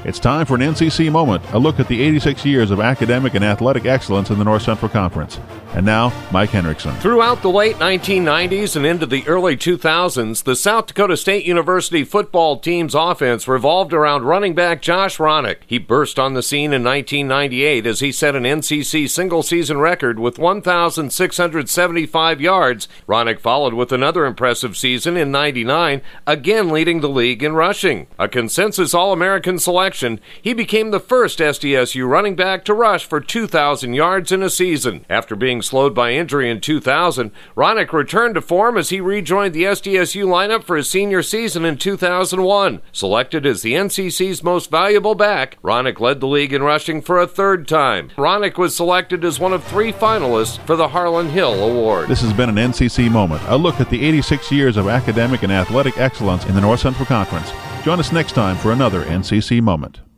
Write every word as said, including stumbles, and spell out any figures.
It's time for an N C C Moment, a look at the eighty-six years of academic and athletic excellence in the North Central Conference. And now, Mike Henriksen. Throughout the late nineteen nineties and into the early two thousands, the South Dakota State University football team's offense revolved around running back Josh Ronick. He burst on the scene in nineteen ninety-eight as he set an N C C single-season record with one thousand six hundred seventy-five yards. Ronick followed with another impressive season in ninety-nine, again leading the league in rushing. A consensus All-American selection, he became the first S D S U running back to rush for two thousand yards in a season. After being slowed by injury in two thousand, Ronick returned to form as he rejoined the S D S U lineup for his senior season in two thousand one. Selected as the N C C's most valuable back, Ronick led the league in rushing for a third time. Ronick was selected as one of three finalists for the Harlan Hill Award. This has been an N C C Moment, a look at the eighty-six years of academic and athletic excellence in the North Central Conference. Join us next time for another N C C Moment.